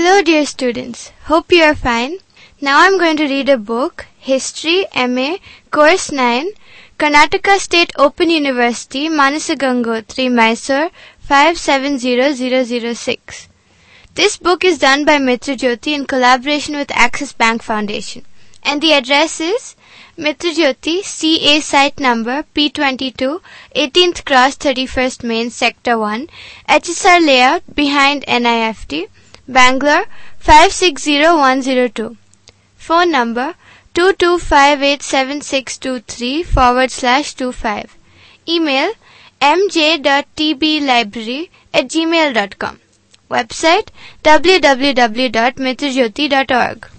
Hello dear students, hope you are fine. Now I'm going to read a book, History, MA, Course 9, Karnataka State Open University, Manasagangotri, Mysore, 570006. This book is done by Mitrajyoti in collaboration with Axis Bank Foundation. And the address is Mitrajyoti, CA site number P22, 18th Cross 31st Main, Sector 1, HSR Layout behind NIFT, Bangalore 560102. Phone number 22587623/25. Email mj.tblibrary@gmail.com. Website www.mitrajyoti.org.